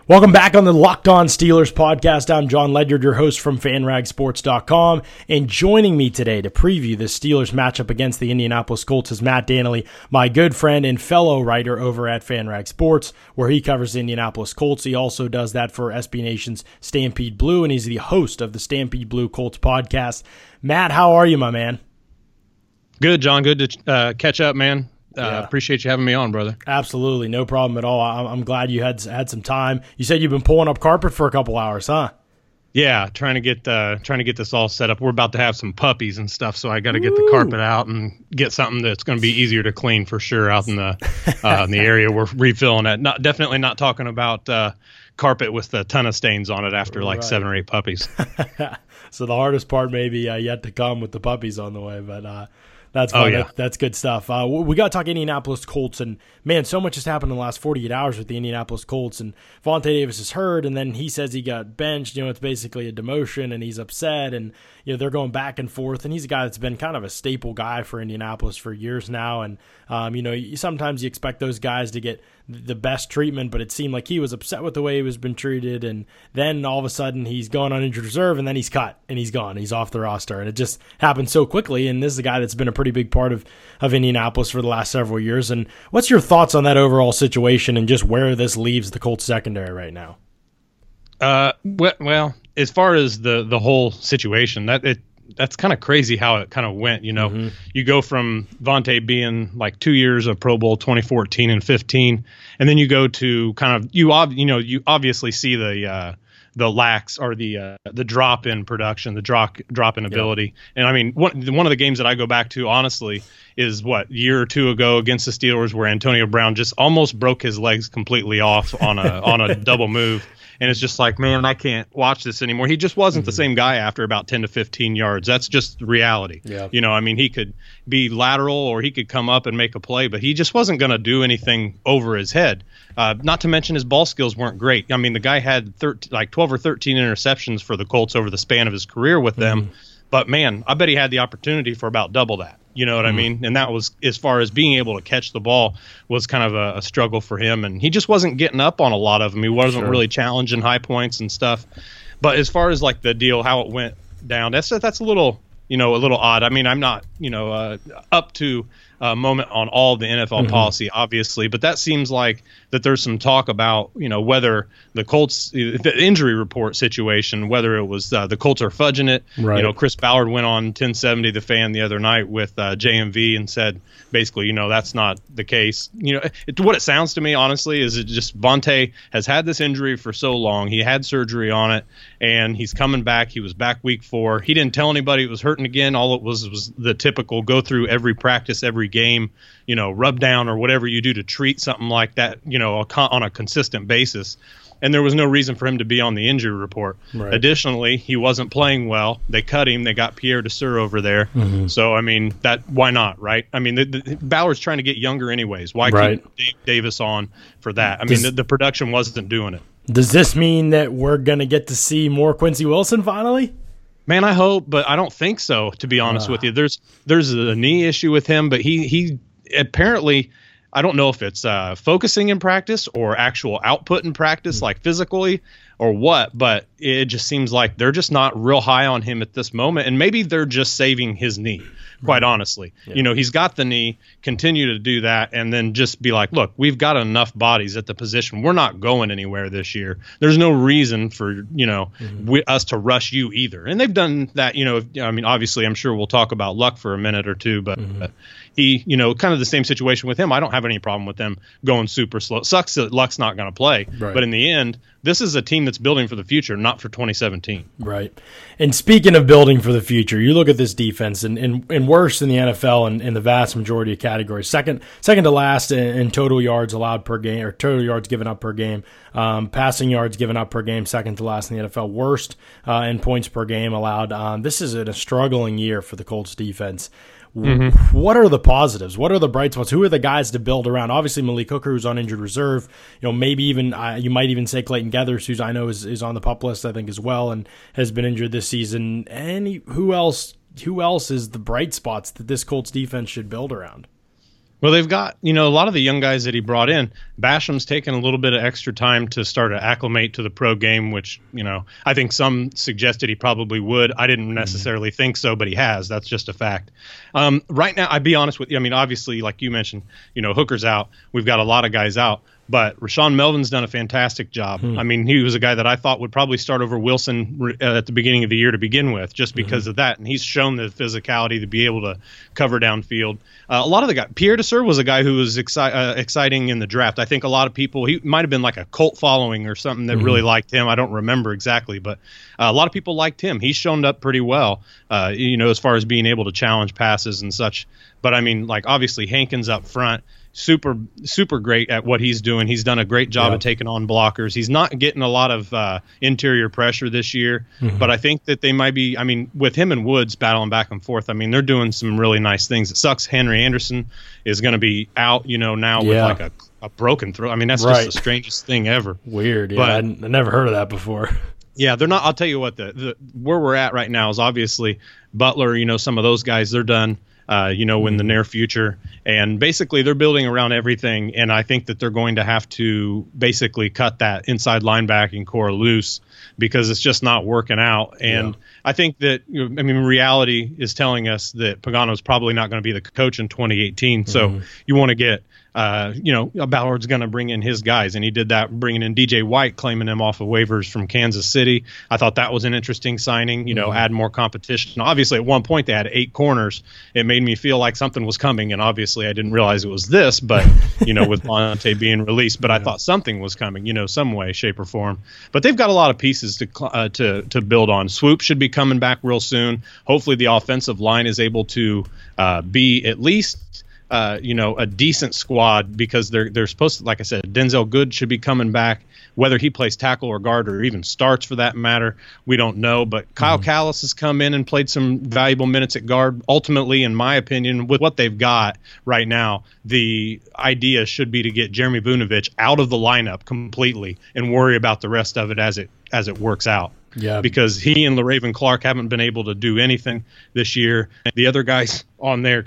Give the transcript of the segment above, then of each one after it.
Welcome back on the Locked On Steelers podcast. I'm John Ledyard, your host from FanRagSports.com, and joining me today to preview the Steelers matchup against the Indianapolis Colts is Matt Dannelly, my good friend and fellow writer over at FanRag Sports, where he covers the Indianapolis Colts. He also does that for SB Nation's Stampede Blue, and he's the host of the Stampede Blue Colts podcast. Matt, how are you, my man? Good, John. Good to catch up, man. Appreciate you having me on, brother. Absolutely. No problem at all. I'm glad you had some time. You said you've been pulling up carpet for a couple hours, huh? Yeah, trying to get this all set up. We're about to have some puppies and stuff, so I got to get the carpet out and get something that's going to be easier to clean for sure out in the area we're refilling at. Definitely not talking about carpet with a ton of stains on it after like 7 or 8 puppies. So the hardest part may be yet to come with the puppies on the way, but that's fun. Oh, yeah. That's good stuff. We got to talk Indianapolis Colts, and man, so much has happened in the last 48 hours with the Indianapolis Colts. And Vontae Davis is hurt, and then he says he got benched. It's basically a demotion, and he's upset, and they're going back and forth. And he's a guy that's been kind of a staple guy for Indianapolis for years now. And sometimes you expect those guys to get the best treatment, but it seemed like he was upset with the way he was been treated, and then all of a sudden he's going on injured reserve, and then he's cut and he's gone. He's off the roster, and it just happened so quickly. And this is a guy that's been a pretty big part of Indianapolis for the last several years. And what's your thoughts on that overall situation and just where this leaves the Colts secondary right now? Well, as far as the whole situation, that's kind of crazy how it kind of went. Mm-hmm. You go from Vontae being like 2 years of Pro Bowl 2014 and 15, and then you go to kind of you obviously see the lacks or the drop in production, the drop in ability. Yeah. And I mean, one of the games that I go back to honestly is a year or two ago against the Steelers, where Antonio Brown just almost broke his legs completely off on a double move. And it's just like, man, I can't watch this anymore. He just wasn't the same guy after about 10 to 15 yards. That's just reality. Yeah. He could be lateral or he could come up and make a play, but he just wasn't going to do anything over his head. Not to mention his ball skills weren't great. I mean, the guy had 12 or 13 interceptions for the Colts over the span of his career with them. But, man, I bet he had the opportunity for about double that. You know what I mean? And that was, as far as being able to catch the ball, was kind of a struggle for him. And he just wasn't getting up on a lot of them. He wasn't really challenging high points and stuff. But as far as like the deal, how it went down, that's a little odd. I mean, I'm not, up to a moment on all the NFL policy, obviously, but that seems like that there's some talk about, whether the Colts, the injury report situation, whether it was the Colts are fudging it. Right. Chris Ballard went on 1070 The Fan the other night with JMV and said, basically, that's not the case. What it sounds to me, honestly, is it just Vontae has had this injury for so long. He had surgery on it, and he's coming back. He was back week 4. He didn't tell anybody it was hurting again. All it was the typical go through every practice, every game, rub down or whatever you do to treat something like that, on a consistent basis. And there was no reason for him to be on the injury report. Right. Additionally, he wasn't playing well. They cut him. They got Pierre Desir over there. So, I mean, why not, right? I mean, Ballard's trying to get younger anyways. Why keep Dave Davis on for that? I mean, the production wasn't doing it. Does this mean that we're going to get to see more Quincy Wilson finally? Man, I hope, but I don't think so, to be honest with you. There's a knee issue with him, but he apparently – I don't know if it's focusing in practice or actual output in practice, like physically or what, but it just seems like they're just not real high on him at this moment. And maybe they're just saving his knee, quite honestly. Yeah. He's got the knee, continue to do that, and then just be like, look, we've got enough bodies at the position. We're not going anywhere this year. There's no reason for, us to rush you either. And they've done that, I mean, obviously, I'm sure we'll talk about Luck for a minute or two, but he, kind of the same situation with him. I don't have any problem with them going super slow. It sucks that Luck's not going to play, but in the end, this is a team that's building for the future, not for 2017. Right. And speaking of building for the future, you look at this defense and worse in the NFL in the vast majority of categories. Second to last in total yards allowed per game, or total yards given up per game. Passing yards given up per game, second to last in the NFL. Worst in points per game allowed. This is a struggling year for the Colts defense. What are the positives? What are the bright spots? Who are the guys to build around? Obviously, Malik Hooker, who's on injured reserve. Maybe even you might even say Clayton Geathers, who's I know is on the PUP list, I think, as well, and has been injured this season. And who else is the bright spots that this Colts defense should build around? Well, they've got, a lot of the young guys that he brought in. Basham's taken a little bit of extra time to start to acclimate to the pro game, which, I think some suggested he probably would. I didn't necessarily think so, but he has. That's just a fact. Right now, I'd be honest with you. I mean, obviously, like you mentioned, Hooker's out. We've got a lot of guys out. But Rashawn Melvin's done a fantastic job. I mean, he was a guy that I thought would probably start over Wilson at the beginning of the year to begin with, just because of that. And he's shown the physicality to be able to cover downfield. A lot of the guys, Pierre Desir was a guy who was exciting in the draft. I think a lot of people, he might have been like a cult following or something that really liked him. I don't remember exactly, but a lot of people liked him. He's shown up pretty well, as far as being able to challenge passes and such. But I mean, like obviously Hankins up front. Super great at what he's doing. He's done a great job of taking on blockers. He's not getting a lot of interior pressure this year, but I think that they might be, with him and Woods battling back and forth, they're doing some really nice things. It sucks Henry Anderson is going to be out, now with like a broken throat. That's just the strangest thing ever. Weird. Yeah, I never heard of that before. Yeah, they're not. I'll tell you what, the where we're at right now is obviously Butler, some of those guys, they're done. In the near future. And basically they're building around everything. And I think that they're going to have to basically cut that inside linebacking core loose because it's just not working out. And I think that, reality is telling us that Pagano's probably not going to be the coach in 2018. So you want to get, Ballard's going to bring in his guys, and he did that, bringing in DJ White, claiming him off of waivers from Kansas City. I thought that was an interesting signing, add more competition. Obviously, at one point, they had 8 corners. It made me feel like something was coming, and obviously, I didn't realize it was this, but, with Monte being released, but I thought something was coming, some way, shape, or form. But they've got a lot of pieces to build on. Swoop should be coming back real soon. Hopefully, the offensive line is able to be at least a decent squad, because they're supposed to, like I said, Denzel Good should be coming back. Whether he plays tackle or guard or even starts for that matter, we don't know. But Kyle Callis has come in and played some valuable minutes at guard. Ultimately, in my opinion, with what they've got right now, the idea should be to get Jeremy Vunovich out of the lineup completely and worry about the rest of it as it works out. Yeah, because he and LaRaven Clark haven't been able to do anything this year. The other guys on there,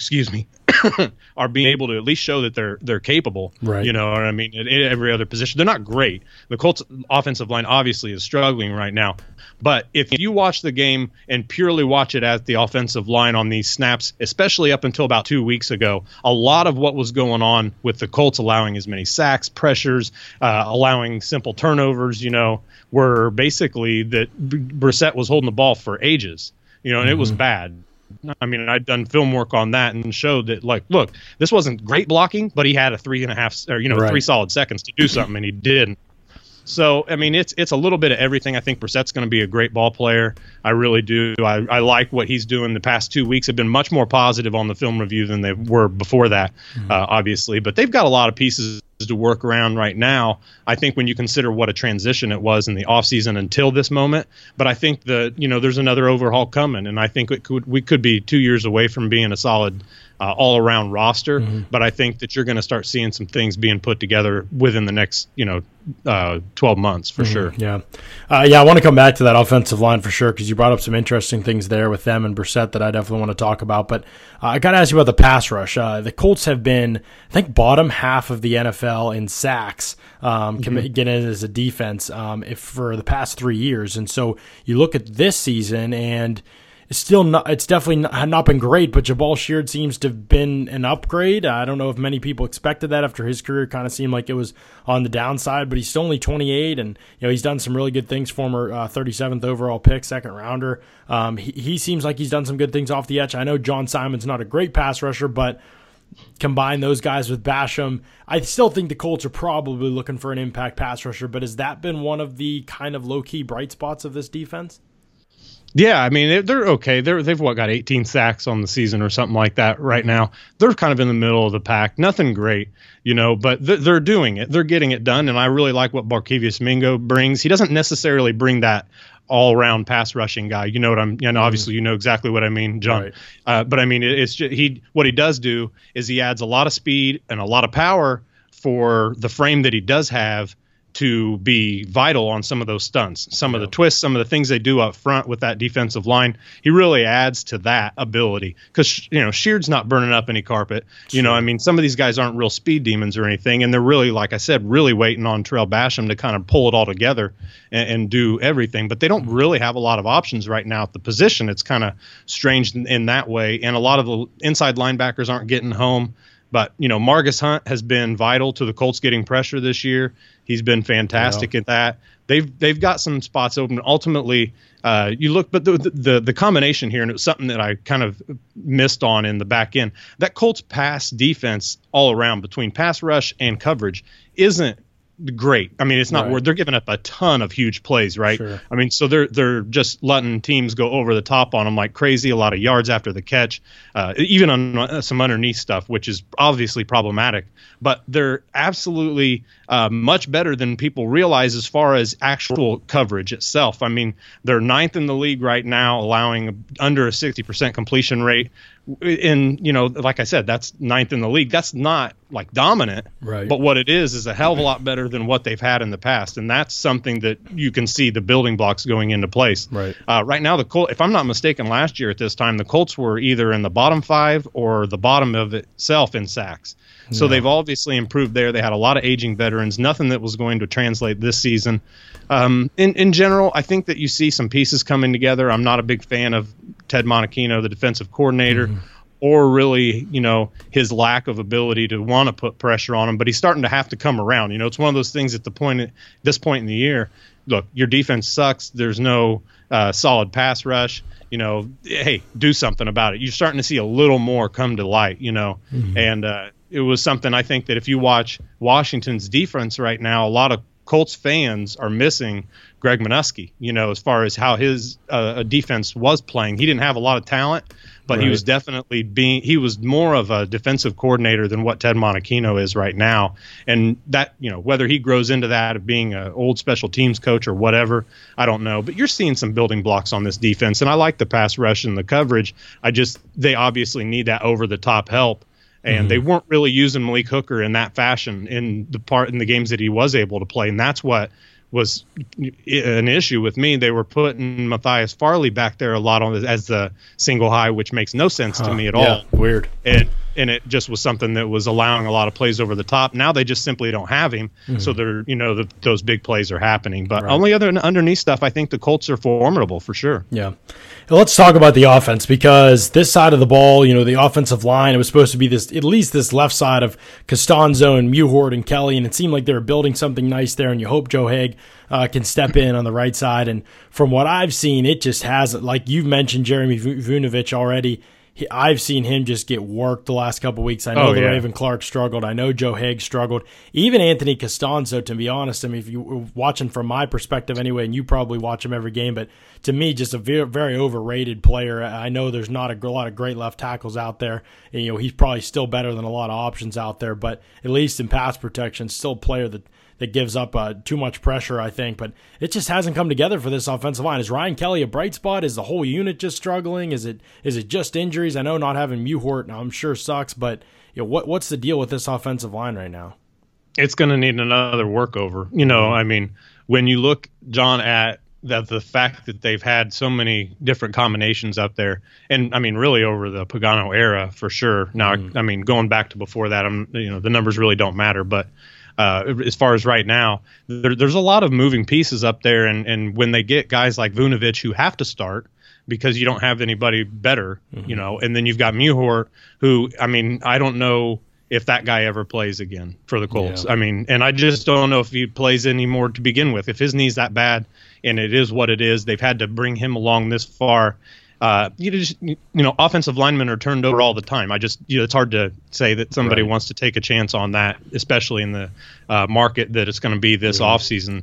are being able to at least show that they're capable. Right. You know what I mean? At every other position, they're not great. The Colts offensive line obviously is struggling right now. But if you watch the game and purely watch it as the offensive line on these snaps, especially up until about 2 weeks ago, a lot of what was going on with the Colts allowing as many sacks, pressures, allowing simple turnovers, were basically that Brissett was holding the ball for ages, and it was bad. I'd done film work on that and showed that, look, this wasn't great blocking, but he had a 3.5 or, 3 solid seconds to do something, and he did. So, it's a little bit of everything. I think Brissett's going to be a great ball player. I really do. I like what he's doing. The past 2 weeks have been much more positive on the film review than they were before that, obviously. But they've got a lot of pieces to work around right now. I think when you consider what a transition it was in the offseason until this moment. But I think that, there's another overhaul coming, and I think we could be 2 years away from being a solid all-around roster. But I think that you're going to start seeing some things being put together within the next 12 months for sure. Yeah, I want to come back to that offensive line for sure, because you brought up some interesting things there with them and Brissett that I definitely want to talk about. But I got to ask you about the pass rush. The Colts have been, I think, bottom half of the NFL in sacks, getting in as a defense for the past 3 years. And so you look at this season, and it's definitely not been great, but Jabal Sheard seems to have been an upgrade. I don't know if many people expected that after his career kind of seemed like it was on the downside, but he's still only 28, and he's done some really good things. Former 37th overall pick, second rounder. He seems like he's done some good things off the edge. I know John Simon's not a great pass rusher, but combine those guys with Basham, I still think the Colts are probably looking for an impact pass rusher, but has that been one of the kind of low-key bright spots of this defense? Yeah, they're okay. They've got 18 sacks on the season or something like that right now. They're kind of in the middle of the pack. Nothing great, but they're doing it. They're getting it done, and I really like what Barkevious Mingo brings. He doesn't necessarily bring that all-around pass rushing guy. You know what obviously you know exactly what I mean, John. Right. But it's just, what he does do is he adds a lot of speed and a lot of power for the frame that he does have, to be vital on some of those stunts, some of the twists, some of the things they do up front with that defensive line. He really adds to that ability because, you know, Sheard's not burning up any carpet. You know, I mean, some of these guys aren't real speed demons or anything, and they're really, like I said, really waiting on Terrell Basham to kind of pull it all together and do everything. But they don't really have a lot of options right now at the position. It's kind of strange in that way, and a lot of the inside linebackers aren't getting home. But, you know, Margus Hunt has been vital to the Colts getting pressure this year. He's been fantastic at that. They've got some spots open. Ultimately, you look, but the combination here, and it was something that I kind of missed on in the back end, that Colts pass defense all around between pass rush and coverage isn't great. I mean, it's not where they're giving up a ton of huge plays, right? Sure. I mean, so they're just letting teams go over the top on them like crazy, a lot of yards after the catch, even on some underneath stuff, which is obviously problematic. But they're absolutely much better than people realize as far as actual coverage itself. I mean, they're 9th in the league right now, allowing under a 60% completion rate. And, you know, like I said, that's 9th in the league. That's not like dominant, right? But what it is a hell of a lot better than what they've had in the past. And that's something that you can see the building blocks going into place. Right. Right now, the Colts, if I'm not mistaken, last year at this time, the Colts were either in the bottom 5 or the bottom of itself in sacks. So they've obviously improved there. They had a lot of aging veterans, nothing that was going to translate this season. In general, I think that you see some pieces coming together. I'm not a big fan of Ted Monachino, the defensive coordinator, or really, you know, his lack of ability to want to put pressure on him. But he's starting to have to come around. You know, it's one of those things at this point in the year. Look, your defense sucks. There's no solid pass rush. You know, hey, do something about it. You're starting to see a little more come to light, you know, and it was something I think that if you watch Washington's defense right now, a lot of Colts fans are missing Greg Minuski, you know, as far as how his defense was playing. He didn't have a lot of talent, but he was definitely he was more of a defensive coordinator than what Ted Monachino is right now. And that, you know, whether he grows into that of being an old special teams coach or whatever, I don't know. But you're seeing some building blocks on this defense, and I like the pass rush and the coverage. They obviously need that over-the-top help. And they weren't really using Malik Hooker in that fashion in the games that he was able to play. And that's what was an issue with me. They were putting Matthias Farley back there a lot as the single high, which makes no sense to me at all. Weird. And it just was something that was allowing a lot of plays over the top. Now they just simply don't have him. So they're, you know, those big plays are happening. But only underneath stuff, I think the Colts are formidable for sure. Yeah. Let's talk about the offense, because this side of the ball, you know, the offensive line, it was supposed to be at least this left side of Costanzo and Mewhort and Kelly, and it seemed like they were building something nice there, and you hope Joe Haig can step in on the right side. And from what I've seen, it just hasn't. Like you've mentioned Jeremy Vunovich already. I've seen him just get worked the last couple of weeks. I know Raven Clark struggled. I know Joe Haig struggled. Even Anthony Costanzo, to be honest, I mean, if you were watching from my perspective anyway, and you probably watch him every game, but to me, just a very, very overrated player. I know there's not a lot of great left tackles out there. And, you know, he's probably still better than a lot of options out there, but at least in pass protection, still a player that gives up too much pressure, I think. But it just hasn't come together for this offensive line. Is Ryan Kelly a bright spot? Is the whole unit just struggling? Is it just injuries? I know not having Mewhort, I'm sure, sucks, but you know, what's the deal with this offensive line right now? It's going to need another workover. You know, I mean, when you look, John, at the fact that they've had so many different combinations up there, and I mean, really over the Pagano era for sure. Now, I mean, going back to before that, you know, the numbers really don't matter, but as far as right now, there's a lot of moving pieces up there. And when they get guys like Vunovich who have to start because you don't have anybody better, you know, and then you've got Mewhort who, I mean, I don't know if that guy ever plays again for the Colts. I mean, and I just don't know if he plays anymore to begin with. If his knee's that bad and it is what it is, they've had to bring him along this far. You know, offensive linemen are turned over all the time. It's hard to say that somebody wants to take a chance on that, especially in the market that it's going to be this offseason.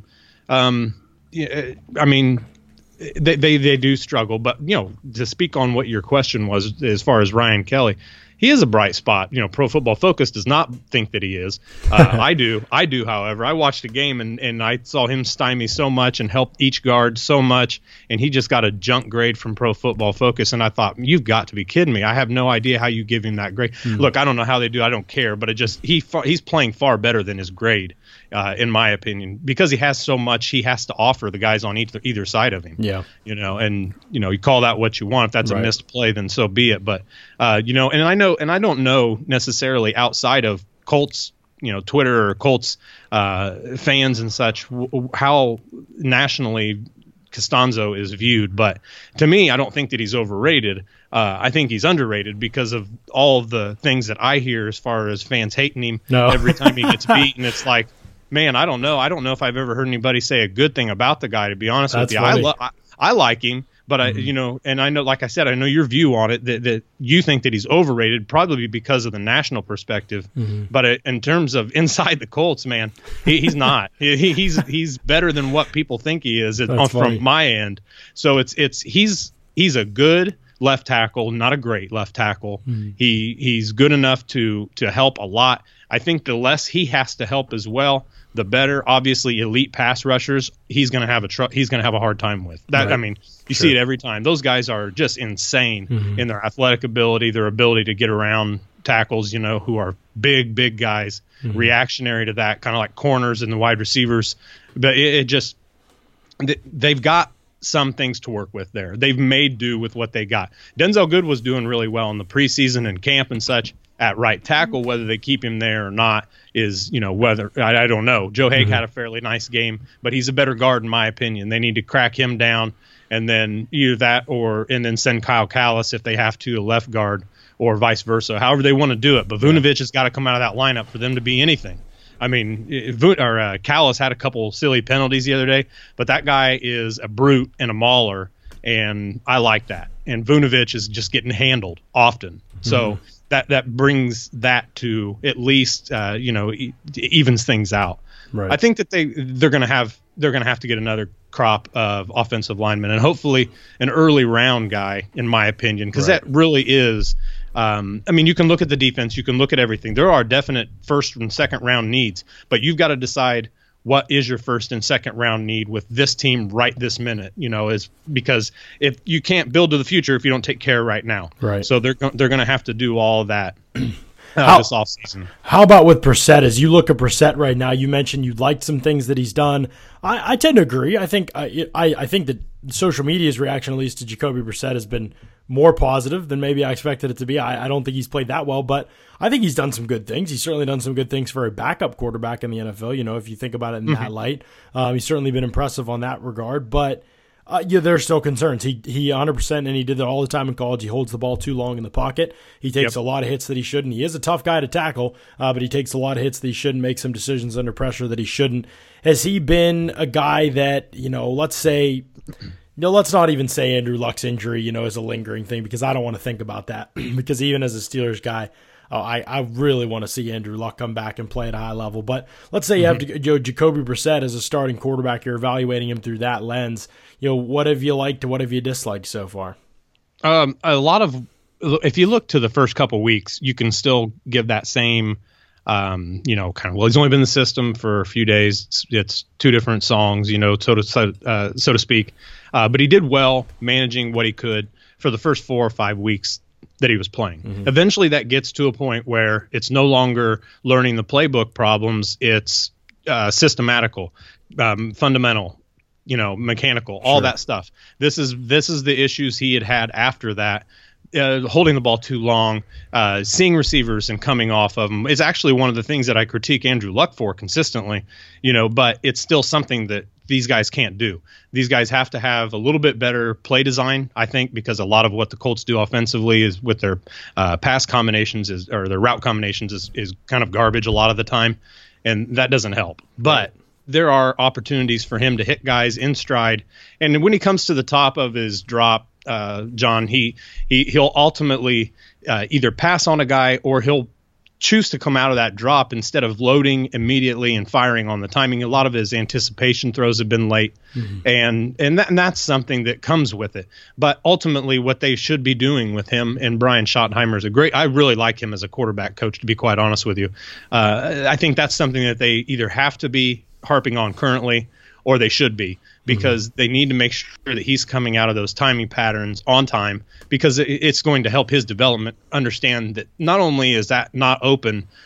I mean, they do struggle, but you know, to speak on what your question was as far as Ryan Kelly, he is a bright spot. You know, Pro Football Focus does not think that he is. I do. However, I watched a game and I saw him stymie so much and help each guard so much, and he just got a junk grade from Pro Football Focus. And I thought, you've got to be kidding me. I have no idea how you give him that grade. Look, I don't know how they do. I don't care, but he's playing far better than his grade. in my opinion, because he has so much he has to offer the guys on either side of him. Yeah. And you call that what you want. If that's a missed play, then so be it. But and I don't know necessarily outside of Colts, Twitter or Colts fans and such, how nationally Costanzo is viewed. But to me, I don't think that he's overrated. I think he's underrated because of all of the things that I hear as far as fans hating him every time he gets beat. And it's like, man, I don't know. I don't know if I've ever heard anybody say a good thing about the guy, to be honest with you. I like him, but and I know, like I said, I know your view on it, that you think that he's overrated, probably because of the national perspective. But in terms of inside the Colts, man, he's not. He's better than what people think he is from my end. So he's a good left tackle, not a great left tackle. He's good enough to help a lot. I think the less he has to help as well, the better. Obviously, elite pass rushers, he's going to have a hard time with that. Right. I mean, you see it every time. Those guys are just insane in their athletic ability, their ability to get around tackles, who are big guys, reactionary to that, kind of like corners and the wide receivers. But they've got some things to work with there. They've made do with what they got. Denzel Good was doing really well in the preseason and camp and such at right tackle. Whether they keep him there or not is, whether I don't know. Joe Haig had a fairly nice game, but he's a better guard in my opinion. They need to crack him down, and then either that and then send Kyle Callis if they have to, a left guard, or vice versa. However they want to do it. But Vunovic has got to come out of that lineup for them to be anything. I mean, Callis had a couple silly penalties the other day, but that guy is a brute and a mauler, and I like that. And Vunovic is just getting handled often. So that brings that to at least evens things out. Right. I think that they're going to have to get another crop of offensive linemen, and hopefully an early round guy, in my opinion, because that really is. I mean, you can look at the defense, you can look at everything. There are definite first and second round needs, but you've got to decide what is your first and second round need with this team right this minute, is because if you can't build to the future if you don't take care right now. Right. So they're going to have to do all of that this offseason. How about with Brissett? As you look at Brissett right now, you mentioned you liked some things that he's done. I tend to agree. I think that social media's reaction, at least to Jacoby Brissett, has been more positive than maybe I expected it to be. I don't think he's played that well, but I think he's done some good things. He's certainly done some good things for a backup quarterback in the NFL, if you think about it in that light. He's certainly been impressive on that regard, but there's still concerns. He 100%, and he did that all the time in college. He holds the ball too long in the pocket. He takes a lot of hits that he shouldn't. He is a tough guy to tackle, but he takes a lot of hits that he shouldn't, make some decisions under pressure that he shouldn't. Has he been a guy that, let's say... let's not even say Andrew Luck's injury, is a lingering thing, because I don't want to think about that. Because even as a Steelers guy, I really want to see Andrew Luck come back and play at a high level. But let's say you have Jacoby Brissett as a starting quarterback. You're evaluating him through that lens. What have you liked and what have you disliked so far? If you look to the first couple weeks, you can still give that same he's only been in the system for a few days. It's two different songs, so to speak. But he did well managing what he could for the first 4 or 5 weeks that he was playing. Eventually that gets to a point where it's no longer learning the playbook problems. It's systematical, fundamental, mechanical, all that stuff. This is the issues he had after that. Holding the ball too long, seeing receivers and coming off of them is actually one of the things that I critique Andrew Luck for consistently, but it's still something that these guys can't do. These guys have to have a little bit better play design, I think, because a lot of what the Colts do offensively is with their pass combinations or their route combinations is kind of garbage a lot of the time, and that doesn't help. But there are opportunities for him to hit guys in stride, and when he comes to the top of his drop, John, he'll ultimately either pass on a guy or he'll choose to come out of that drop instead of loading immediately and firing on the timing. A lot of his anticipation throws have been late, and that's something that comes with it. But ultimately, what they should be doing with him, and Brian Schottenheimer is I really like him as a quarterback coach, to be quite honest with you. I think that's something that they either have to be harping on currently or they should be, because they need to make sure that he's coming out of those timing patterns on time, because it's going to help his development understand that not only is that not open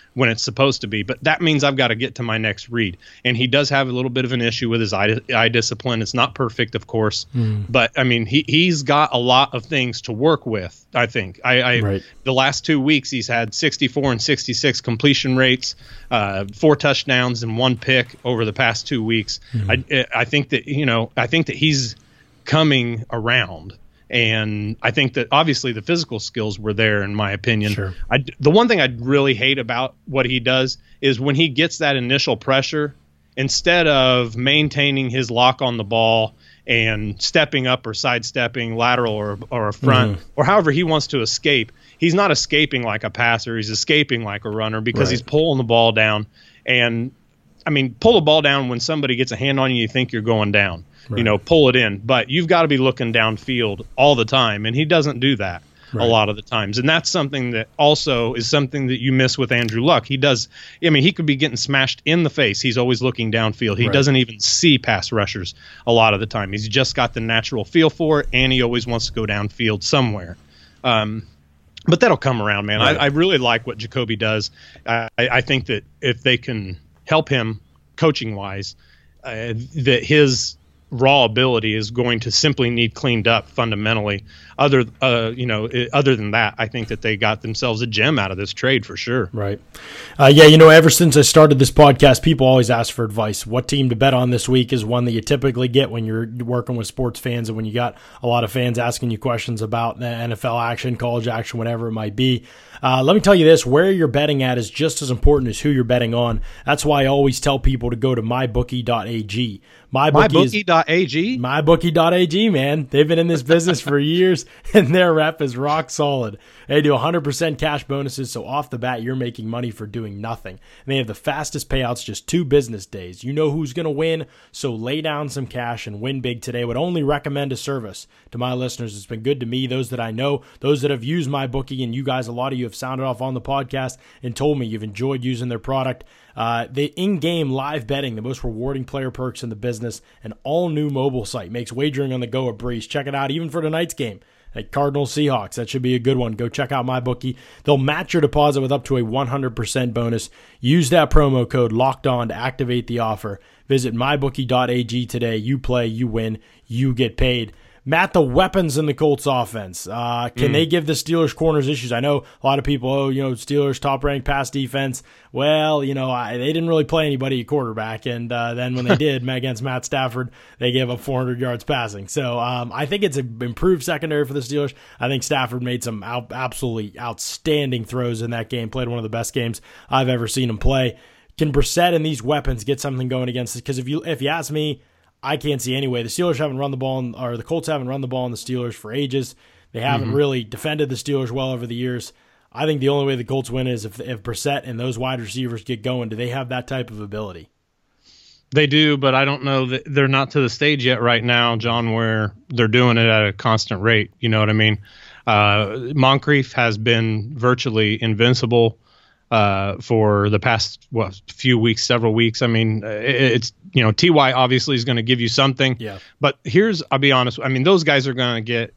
when it's supposed to be. But that means I've got to get to my next read. And he does have a little bit of an issue with his eye discipline. It's not perfect, of course. But, I mean, he's got a lot of things to work with, I think. The last 2 weeks, he's had 64 and 66 completion rates, 4 touchdowns and 1 pick over the past 2 weeks. I think that, he's coming around. And I think that obviously the physical skills were there, in my opinion. Sure. The one thing I really hate about what he does is when he gets that initial pressure, instead of maintaining his lock on the ball and stepping up or sidestepping lateral or a front or however he wants to escape, he's not escaping like a passer. He's escaping like a runner because he's pulling the ball down. And, I mean, pull the ball down when somebody gets a hand on you, you think you're going down. Pull it in. But you've got to be looking downfield all the time, and he doesn't do that a lot of the times. And that's something that also is something that you miss with Andrew Luck. He does. I mean, he could be getting smashed in the face. He's always looking downfield. He doesn't even see pass rushers a lot of the time. He's just got the natural feel for it, and he always wants to go downfield somewhere. But that'll come around, man. I really like what Jacoby does. I think that if they can help him coaching-wise, that his raw ability is going to simply need cleaned up fundamentally. Other than that, I think that they got themselves a gem out of this trade for sure. Right. Ever since I started this podcast, people always ask for advice. What team to bet on this week is one that you typically get when you're working with sports fans and when you got a lot of fans asking you questions about the NFL action, college action, whatever it might be. Let me tell you this, where you're betting at is just as important as who you're betting on. That's why I always tell people to go to mybookie.ag. MyBookie.ag, man. They've been in this business for years, and their rep is rock solid. They do 100% cash bonuses, so off the bat, you're making money for doing nothing. And they have the fastest payouts, just 2 business days. You know who's going to win, so lay down some cash and win big today. Would only recommend a service to my listeners. It's been good to me, those that I know, those that have used MyBookie, and you guys, a lot of you have sounded off on the podcast and told me you've enjoyed using their product. The in-game live betting, the most rewarding player perks in the business, an all-new mobile site, makes wagering on the go a breeze. Check it out, even for tonight's game. Like Cardinals Seahawks, that should be a good one. Go check out MyBookie. They'll match your deposit with up to a 100% bonus. Use that promo code LOCKEDON to activate the offer. Visit mybookie.ag today. You play, you win, you get paid. Matt, the weapons in the Colts offense, can they give the Steelers corners issues? I know a lot of people, Steelers top-ranked pass defense. Well, they didn't really play anybody at quarterback, and then when they did against Matt Stafford, they gave up 400 yards passing. So I think it's an improved secondary for the Steelers. I think Stafford made some absolutely outstanding throws in that game, played one of the best games I've ever seen him play. Can Brissett and these weapons get something going against it? Because if you ask me, I can't see any way. The Steelers haven't run the ball, or the Colts haven't run the ball on the Steelers for ages. They haven't really defended the Steelers well over the years. I think the only way the Colts win is if Brissett and those wide receivers get going. Do they have that type of ability? They do, but I don't know that they're not to the stage yet right now, John, where they're doing it at a constant rate. You know what I mean? Moncrief has been virtually invincible for the past few weeks, several weeks. I mean, it's Ty obviously is going to give you something. Yeah. But I'll be honest. I mean, those guys are going to get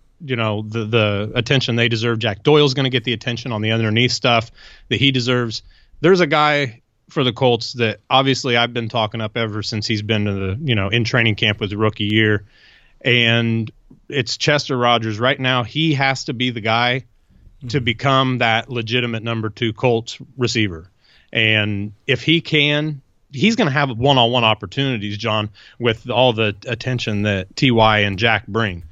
the attention they deserve. Jack Doyle's going to get the attention on the underneath stuff that he deserves. There's a guy for the Colts that obviously I've been talking up ever since he's been to the in training camp with the rookie year, and it's Chester Rogers. Right now, he has to be the guy to become that legitimate number 2 Colts receiver. And if he can, he's going to have one-on-one opportunities, John, with all the attention that Ty and Jack bring.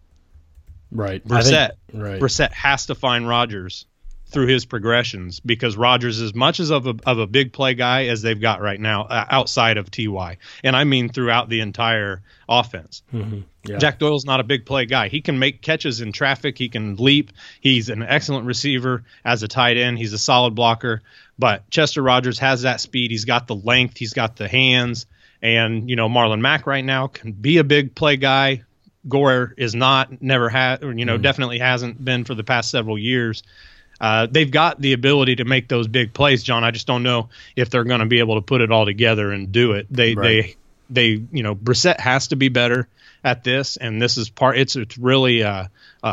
Right. Brissett has to find Rodgers through his progressions, because Rodgers is much as of a big play guy as they've got right now outside of Ty. And I mean throughout the entire offense. Yeah. Jack Doyle's not a big play guy. He can make catches in traffic. He can leap. He's an excellent receiver as a tight end. He's a solid blocker. But Chester Rogers has that speed. He's got the length. He's got the hands. And, Marlon Mack right now can be a big play guy. Gore is not, never had, definitely hasn't been for the past several years. They've got the ability to make those big plays, John. I just don't know if they're going to be able to put it all together and do it. They Brissett has to be better at this, and this is it's really a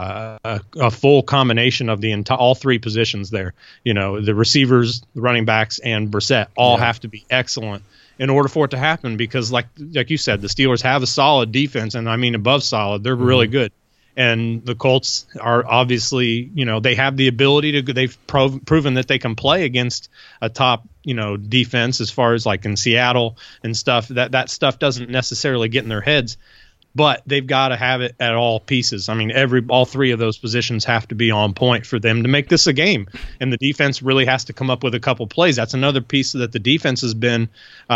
full combination of all three positions there. The receivers, the running backs, and Brissett all have to be excellent in order for it to happen, because like you said, the Steelers have a solid defense, and I mean above solid. They're really good. And the Colts are obviously, they have the ability to. They've proven that they can play against a top, defense, as far as like in Seattle and stuff. That stuff doesn't necessarily get in their heads, but they've got to have it at all pieces. I mean, all three of those positions have to be on point for them to make this a game. And the defense really has to come up with a couple plays. That's another piece that the defense has been,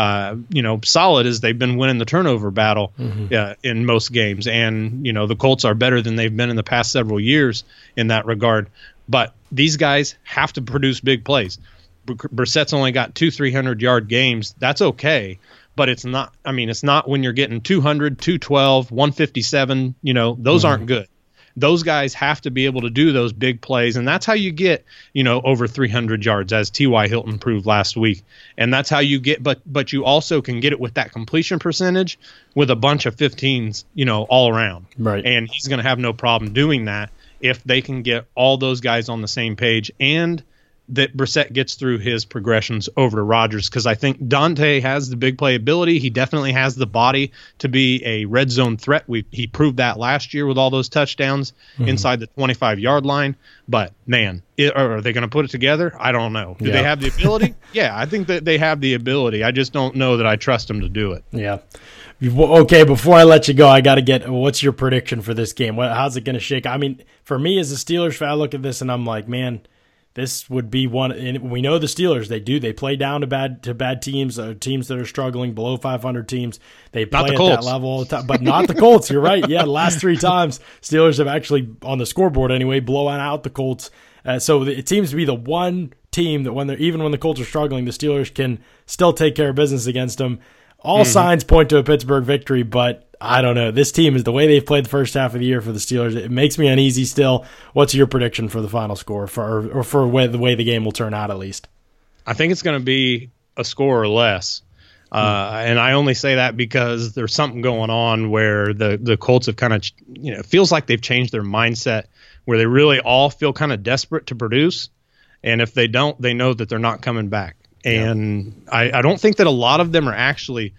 solid, is they've been winning the turnover battle in most games. And, the Colts are better than they've been in the past several years in that regard. But these guys have to produce big plays. Brissett's only got 300-yard games. That's okay. But it's not when you're getting 200, 212, 157, those aren't good. Those guys have to be able to do those big plays, and that's how you get, over 300 yards, as T.Y. Hilton proved last week. And that's how you get, but you also can get it with that completion percentage with a bunch of 15s, all around. Right. And he's going to have no problem doing that if they can get all those guys on the same page, and that Brissett gets through his progressions over to Rodgers, because I think Dante has the big play ability. He definitely has the body to be a red zone threat. He proved that last year with all those touchdowns inside the 25-yard line. But, man, are they going to put it together? I don't know. Do they have the ability? Yeah, I think that they have the ability. I just don't know that I trust them to do it. Yeah. Okay, before I let you go, I got to get, what's your prediction for this game? How's it going to shake? I mean, for me as a Steelers fan, I look at this and I'm like, man, this would be one, and we know the Steelers, they play down to bad teams, teams that are struggling, below 500 teams. They play at that level all the time, but not the Colts. You're right. Yeah, the last three times, Steelers have actually, on the scoreboard anyway, blown out the Colts. So it seems to be the one team that even when the Colts are struggling, the Steelers can still take care of business against them. All signs point to a Pittsburgh victory, but I don't know. This team is the way they've played the first half of the year for the Steelers. It makes me uneasy still. What's your prediction for the final score for the way the game will turn out, at least? I think it's going to be a score or less. And I only say that because there's something going on where the Colts have kind of, it feels like they've changed their mindset, where they really all feel kind of desperate to produce. And if they don't, they know that they're not coming back. And I don't think that a lot of them are actually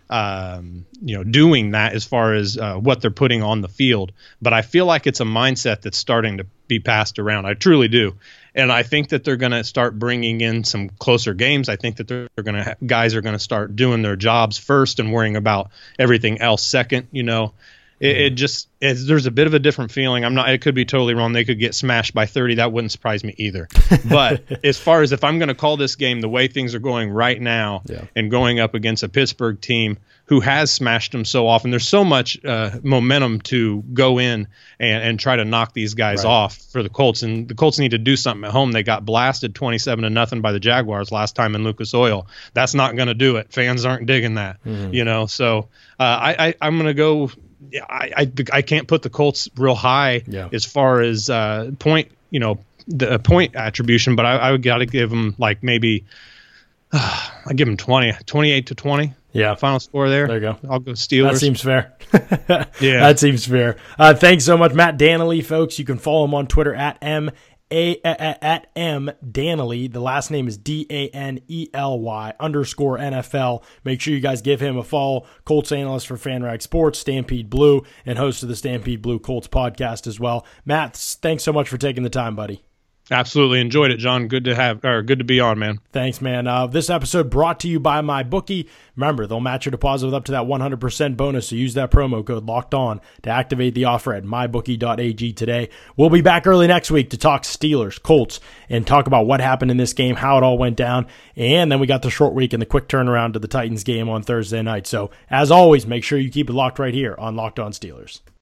doing that as far as what they're putting on the field. But I feel like it's a mindset that's starting to be passed around. I truly do. And I think that they're going to start bringing in some closer games. I think that guys are going to start doing their jobs first and worrying about everything else second. There's a bit of a different feeling. It could be totally wrong. They could get smashed by 30. That wouldn't surprise me either. But as far as if I'm going to call this game the way things are going right now, and going up against a Pittsburgh team who has smashed them so often, there's so much momentum to go in and try to knock these guys off for the Colts. And the Colts need to do something at home. They got blasted 27-0 by the Jaguars last time in Lucas Oil. That's not going to do it. Fans aren't digging that, So I'm going to go. I can't put the Colts real high as far as point, the point attribution, but I would got to give them like maybe I give them 28-20. Yeah, final score there. There you go. I'll go Steelers. That seems fair. Yeah, that seems fair. Thanks so much, Matt Dannelly, folks. You can follow him on Twitter at Dannelly. The last name is DANELY_NFL. Make sure you guys give him a follow. Colts analyst for FanRag Sports, Stampede Blue, and host of the Stampede Blue Colts podcast as well. Matt, thanks so much for taking the time, buddy. Absolutely enjoyed it, John. Good to be on, man. Thanks, man. This episode brought to you by MyBookie. Remember, they'll match your deposit with up to that 100% bonus, so use that promo code LOCKEDON to activate the offer at mybookie.ag today. We'll be back early next week to talk Steelers, Colts, and talk about what happened in this game, how it all went down, and then we got the short week and the quick turnaround to the Titans game on Thursday night. So, as always, make sure you keep it locked right here on Locked On Steelers.